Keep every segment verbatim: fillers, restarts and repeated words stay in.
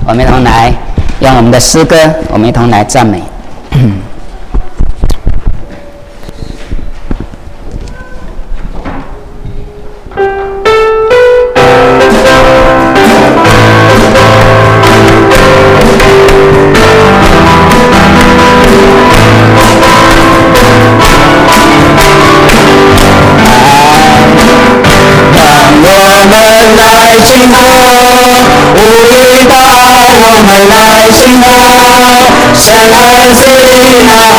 我们一同来用我们的诗歌，我们一同来赞美。 敬拜，无语道，我们来敬拜，神儿子来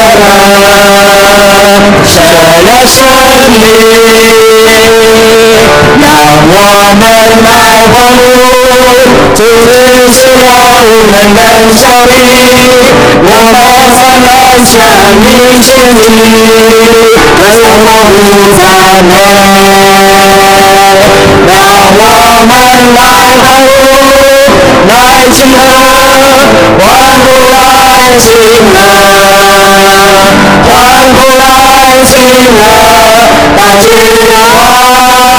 了，舍了生命，让我们来欢呼，主日是了无人的效力，我们欢乐向你献祭，歌舞赞美。让我们来欢呼，来庆贺，欢呼来庆贺，欢呼来庆贺，大君王。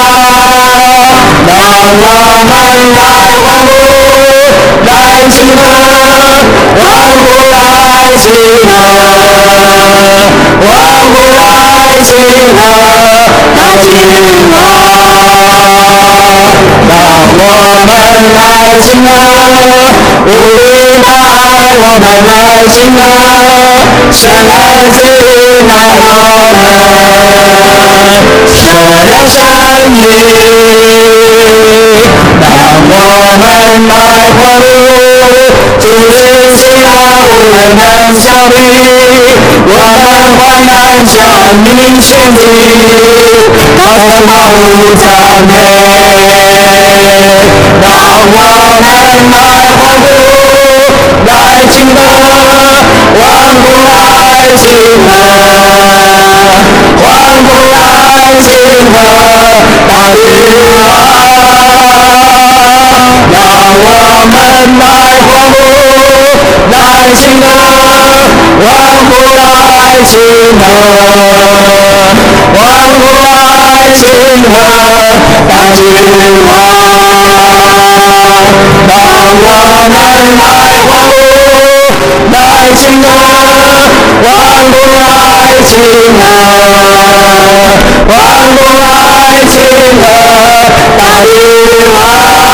让我们来欢呼，来庆贺，欢呼来庆贺，欢呼来庆贺，大君王。让我们来敬拜，无语道，我们来敬拜，神儿子来了，舍了生命，让我们来欢呼，主日是了无人能效力，我们欢然向你献祭，高声欢呼赞美。让我们来欢呼，来庆贺，欢呼来庆贺，欢呼来庆贺，大君王。让我们来欢呼，来庆贺，欢呼来庆贺，欢呼来庆贺，大君王。让我们来欢呼，来庆贺，欢呼来庆贺，欢呼来庆贺，大君王。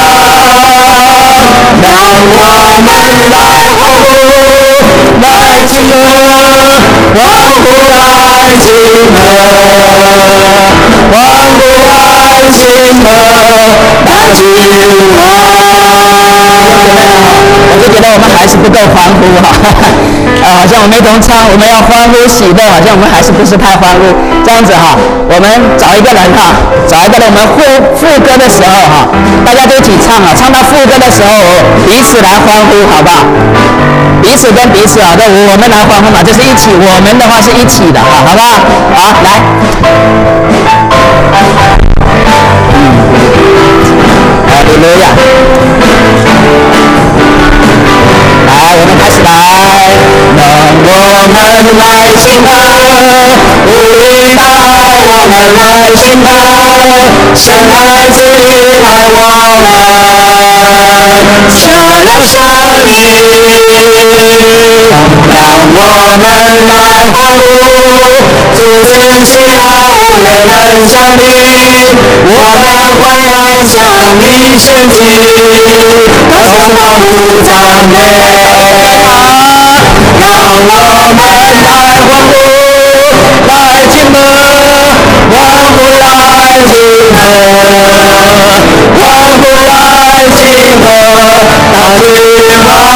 让我们来欢呼，来庆贺，欢呼来庆贺，欢呼来庆贺，大君王。 我就觉得我们还是不够欢呼哈，啊，好像我们一同唱，我们要欢呼喜乐，好像我们还是不是太欢呼，这样子哈，我们找一个人哈，找一个人，我们副副歌的时候哈，大家都一起唱啊，唱到副歌的时候，彼此来欢呼，好不好？彼此跟彼此啊，这我们来欢呼嘛，就是一起，我们的话是一起的哈，好不好？好，来。哈利路亚。来，我们开始来， 让我们来敬拜，无语道，我们来敬拜，神儿子来我们，舍了生命，让我们来欢呼，主日是了无人能效力，我们欢然向你献祭，高声欢呼赞美。让我们来欢呼，来庆贺，欢呼来庆贺，欢呼来庆贺，大君王。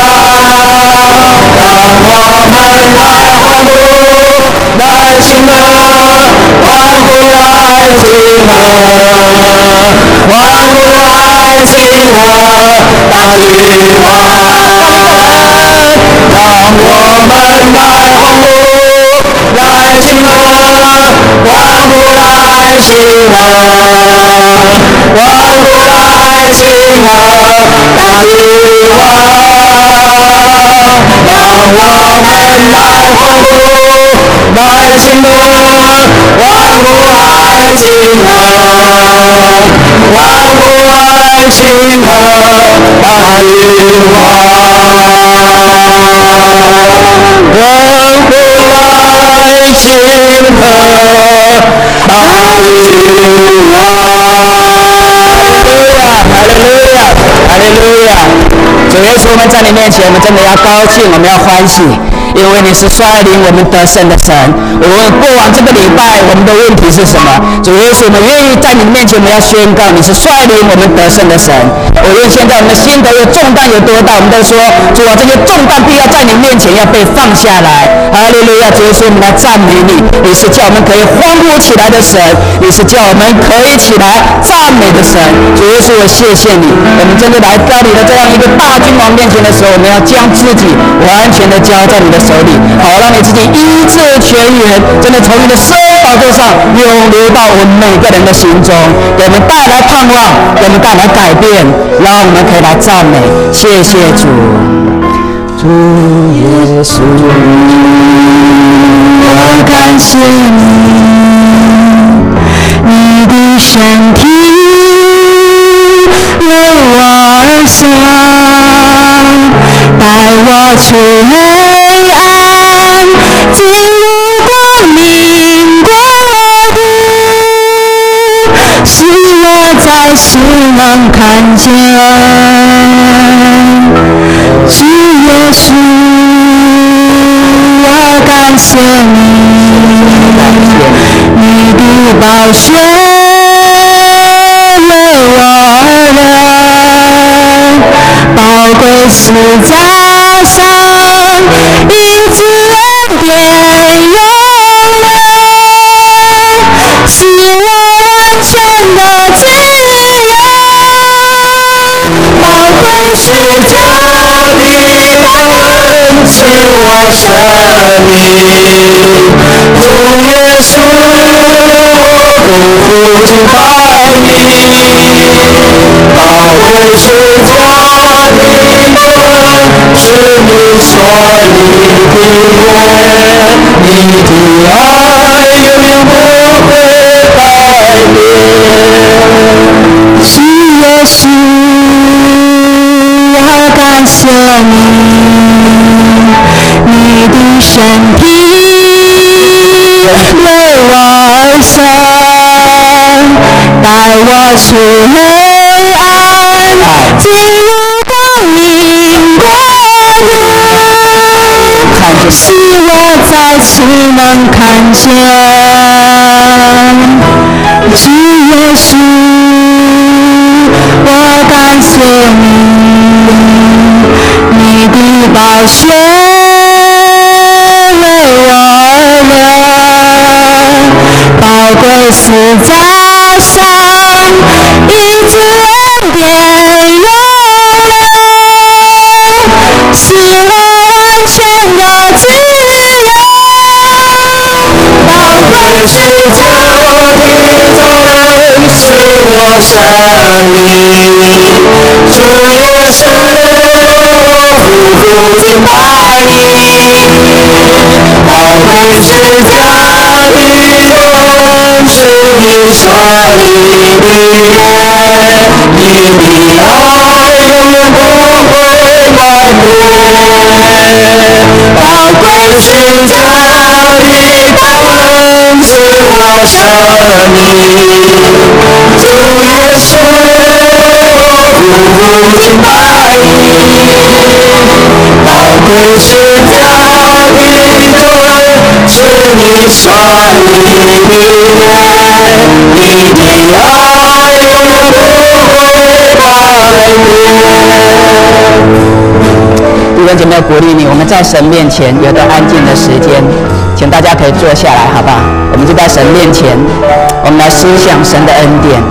让我们来欢呼，来庆贺，欢呼来庆贺，欢呼来庆贺，大君王。让我们来欢呼，来庆贺，欢呼来庆贺，欢呼来庆贺，大君王。让我们来欢呼，来庆贺，欢呼来庆贺，欢呼来庆贺，大君主耶稣，我们在你面前，我们真的要高兴，我们要欢喜，因为你是率领我们得胜的神。我们过往这个礼拜，我们的问题是什么？主耶稣，我们愿意在你面前，我们要宣告你是率领我们得胜的神。我愿现在我们的心头有重担有多大，我们都说主啊，这些重担必要在你面前要被放下来。哈利路亚！主耶稣，我们来赞美你，你是叫我们可以欢呼起来的神，你是叫我们可以起来赞美的神。主耶稣，我谢谢你，我们真的来到你的这样一个大君王面前的时候，我们要将自己完全的交在你的手里，好让你自己医治全员，真的从你的圣宝座上涌流到我们每个人的心中，给我们带来盼望，给我们带来改变，让我们可以来赞美。谢谢主，主耶稣， 我感谢你，你的身体为我而生，带我出黑暗，进入光明国度，使我在世能看见主耶稣，我感谢你，你的宝血为我人，宝贵十架上医治恩典永留，使我完全的自由。宝贵十架的恩赐我生命，主耶稣，我不敬拜你。宝贵十架的恩是你所立的约，你的爱永远不会改变。主耶稣，我感谢你，你的身体为我而生，带我出黑暗，进入光明国度，使我再次能看见主耶稣，我感谢你，你的宝血为我流，宝贵十架上医治恩典永留，使我完全的自由。宝贵十架的恩是我生命，主耶稣，我不敬拜你。宝贵十架的恩是你所立的约，你的爱永远不会改变。宝贵十架的恩是我生命，主耶稣，我不敬拜你。宝贵十架的恩是你所立的约，你的爱永远不会改变。 弟兄姐妹，鼓励你，我们在神面前有个安静的时间，请大家可以坐下来，好不好？我们就在神面前，我们来思想神的恩典，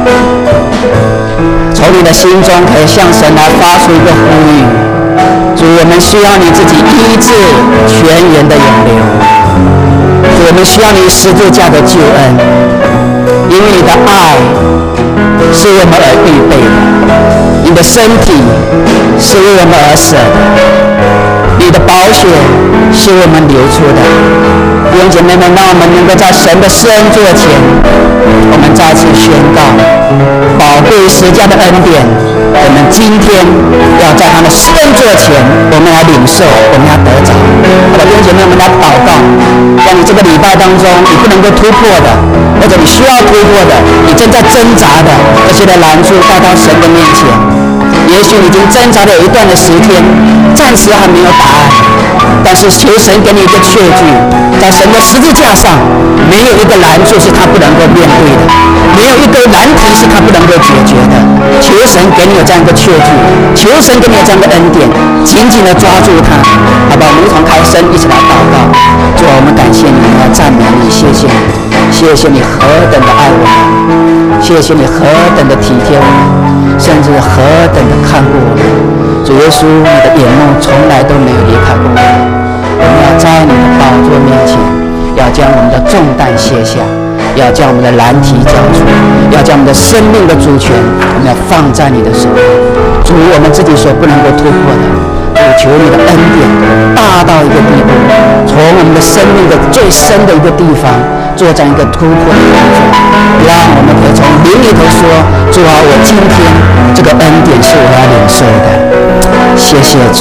从你的心中可以向神来发出一个呼吁：主，我们需要你自己医治全员的永留，主，我们需要你十字架的救恩，因为你的爱是为我们而预备的，你的身体是为我们而舍的，你的宝血是为我们流出的。弟兄姐妹们，让我们能够在神的施恩座前，我们再次宣告宝贵十架的恩典，我们今天要在他的施恩座前，我们来领受，我们要得着。好的，弟兄姐妹，我们来祷告，让你这个礼拜当中你不能够突破的，或者你需要突破的，你正在挣扎的这些的难处带到神的面前。 也许你已经挣扎了有一段的时间，暂时还没有答案，但是求神给你一个确据，在神的十字架上，没有一个难处是他不能够面对的，没有一个难题是他不能够解决的。求神给你有这样一个确据，求神给你有这样的恩典，紧紧的抓住它，好吧？我们一同开声，一起来祷告。主啊，我们感谢你，我们要赞美你，谢谢你，谢谢你何等的爱我们，谢谢你何等的体贴我们，甚至何等的看顾我们。主耶稣，你的眼目从来都没有离开过我们。我们要在你的宝座面前，要将我们的重担卸下，要将我们的难题交出，要将我们的生命的主权，我们要放在你的手里。主，我们自己所不能够突破的，主求你的恩典大到一个地步，从我们的生命的最深的一个地方做这样一个突破的工作，让我们可以从灵里头说：主啊，我今天这个恩典是我要领受的。谢谢主，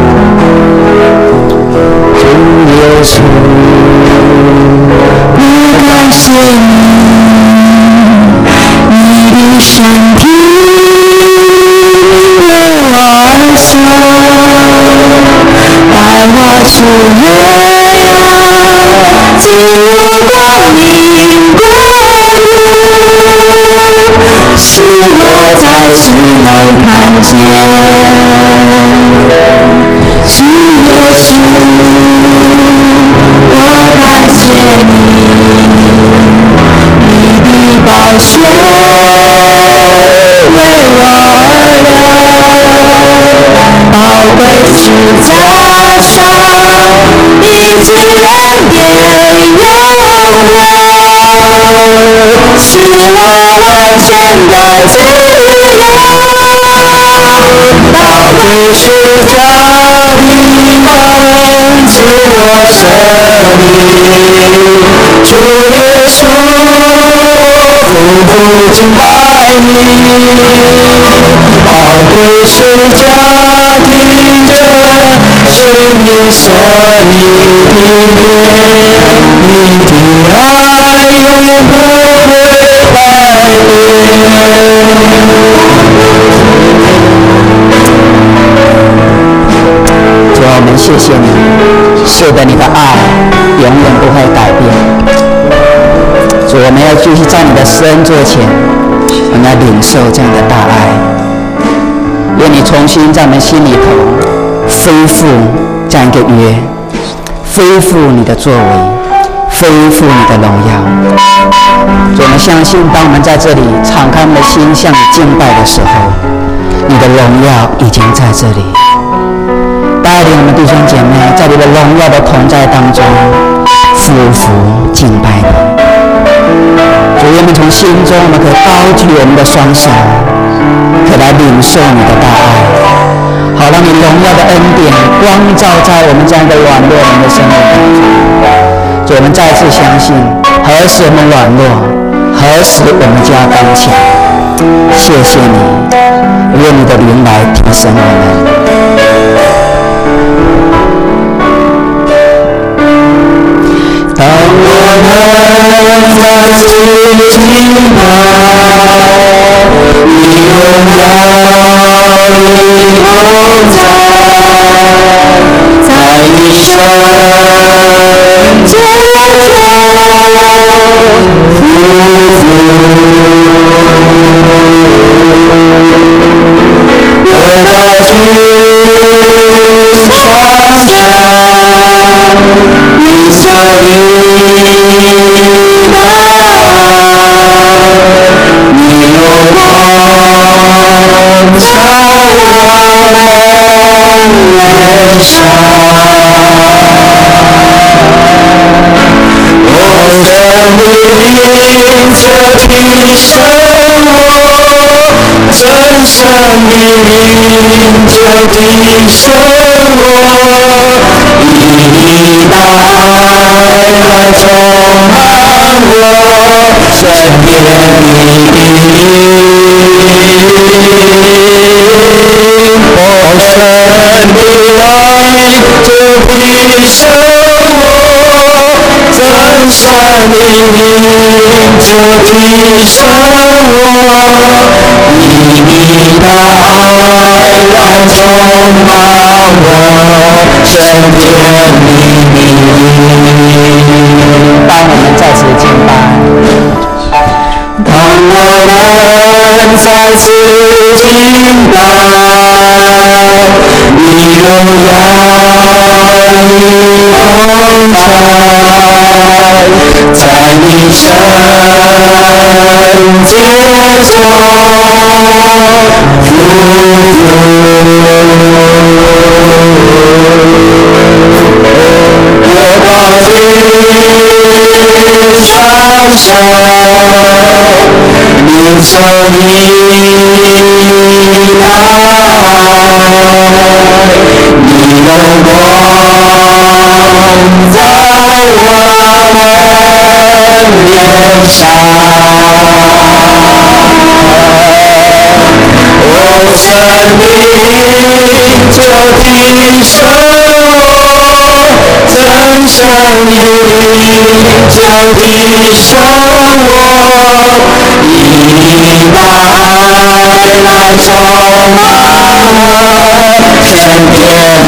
主耶稣， 我感谢你，你的身体为我而受，爱我是为了进入光明国度，使我在之内看见。主耶稣，我感谢你，你的宝血为我而流，宝贵十架上你只恩典有我，使我完全的自由，宝贵十架的帮助我生命，主耶稣，夫妇敬拜你，宝贵十架的真是你生命的脸，你的爱永不会改主啊，我们谢谢你，是的，你的爱永远不会改变。主，我们要继续在你的施恩座前，我们要领受这样的大爱。愿你重新在我们心里头恢复这样一个约，恢复你的作为，恢复你的荣耀。主，我们相信，当我们在这里敞开我们的心向你敬拜的时候，你的荣耀已经在这里。带领我们弟兄姐妹在你的荣耀的同在当中匍匐敬拜你。主，愿我们从心中我们可以高举我们的双手，可来领受你的大爱，好让你荣耀的恩典光照在我们这样的软弱人的生命当中。主，我们再次相信，何时我们软弱，何时我们就要刚强。谢谢你，愿你的灵来提升我们。当我们再次敬拜，你荣耀你同在，在你身间我的主双手，你手里的你用光照我脸上，我生命这提升我，真生命这提升我，你的爱来充满我，身边我生的爱就提升我，真生命就提升我，你的爱来充满我，升天的名。 当我们再次敬拜， 当我们再次敬拜，你荣耀你同在，在你圣洁中我把你唱首你手里爱，你的光在我们脸上，哦，生命就提升我，真生命就提升我，以大爱来充满我，升天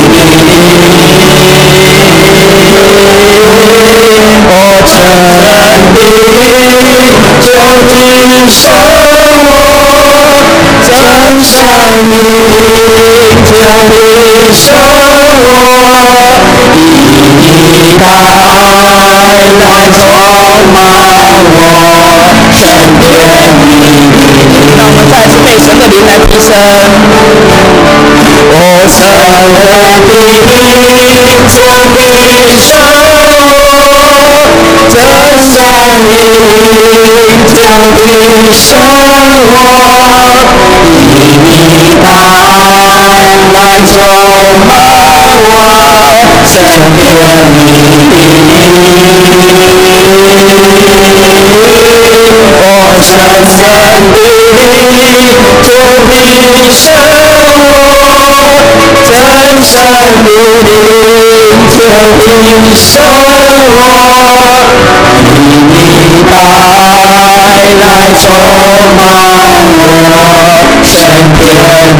我真理就提升我，真生命就提升我，以大爱来充满我，升天让我们再次被神的灵来提升。 我神的灵就提升我，真生命就提升我，以大爱来充满我，升天我神的灵就提升我，真生命就提升我，以大爱来充满我，升天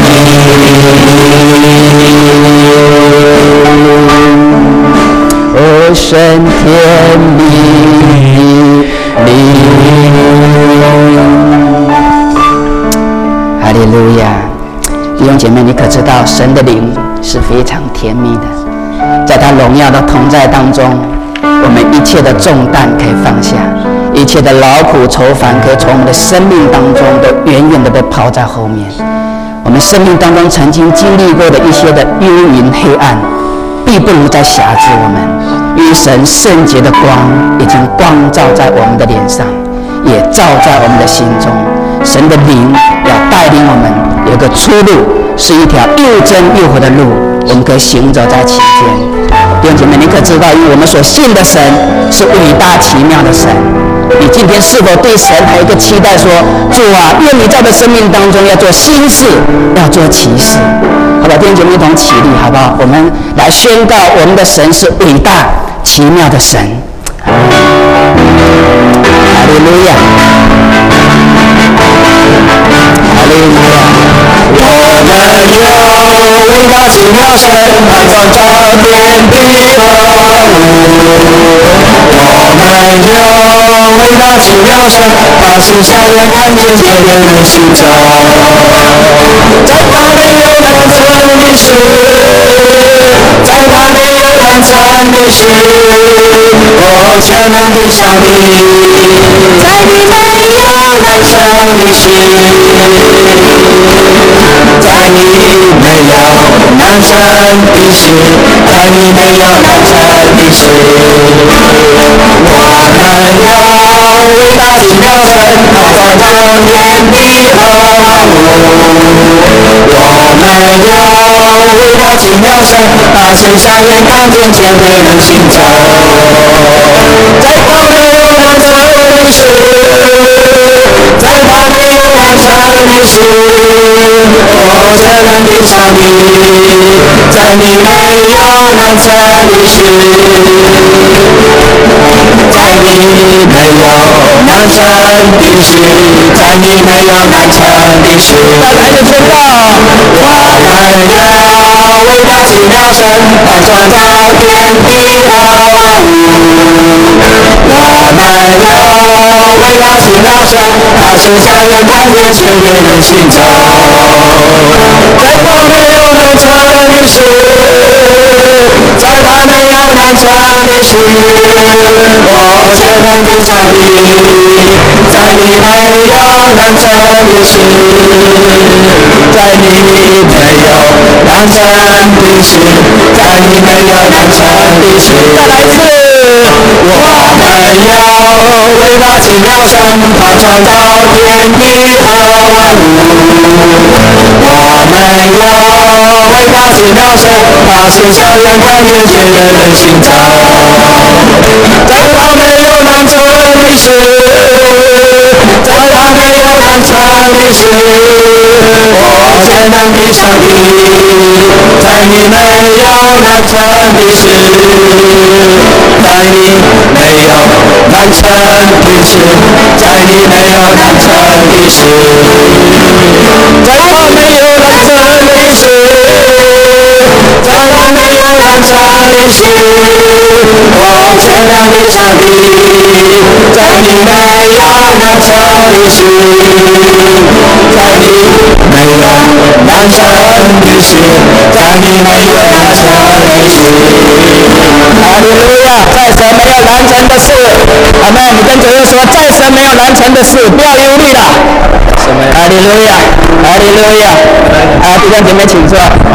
哦，升天的哈利路亚！弟兄姐妹，你可知道神的灵是非常甜蜜的，在他荣耀的同在当中，我们一切的重担可以放下，一切的劳苦愁烦可以从我们的生命当中都远远的被抛在后面。我们生命当中曾经经历过的一些的幽云黑暗，必不能再辖制我们，因为神圣洁的光已经光照在我们的脸上，也照在我们的心中。神的灵要带领我们有一个出路，是一条又真又活的路，我们可以行走在其间。弟兄姐妹，你可知道，因为我们所信的神是伟大奇妙的神。你今天是否对神还有一个期待说，主啊，愿你在我的生命当中要做新事，要做奇事。好吧，弟兄姐妹一同起立，好不好？我们来宣告我们的神是伟大奇妙的神。哈利路亚，哈利路亚。 我们有伟大奇妙神，他创造天地万物。我们有伟大奇妙神，他是瞎眼看见天人心中，在他没有难成的事，在他没有难成的事，我全能的上帝，在你没有难成的事，在你没有难成的事，在你没有难成的事，我们有伟大奇妙神，他创造天地和万物。我们有伟大奇妙神，他是瞎眼看见天人心中，在他没有难成的事，在他没有难成的事，我全能的上帝，在你没有难成的事，在你没有难难成的事，在你没有难成的事。 再来就宣告， 我们要为他奇妙神，他创造天地和万物。我们要为他奇妙神，他是向人看见全面人行走。在他没有难成的事，在他没有难成的事，我全能的上帝，在你没有难成的事，在你没有难成的事，在你没有难成的事。再来一次，我们要为他奇妙神，他创造天地和万物。我们要为他奇妙神，他是向人看见全人人行走。在他没有难成的事，在他没有难成的事，我全能的上帝，在你没有难成的事，在你没有难成的事，在你没有难成的事，在他没有难成的事，在他没有难成的事，我全能的上帝，在你没有难成的事，在你没有难成的事，在你没有难成的事。 哈利路亚！在神没有难成的事，阿们，你跟主耶稣说，在神没有难成的事，不要忧虑了。哈利路亚，哈利路亚！啊，弟兄姐妹请坐。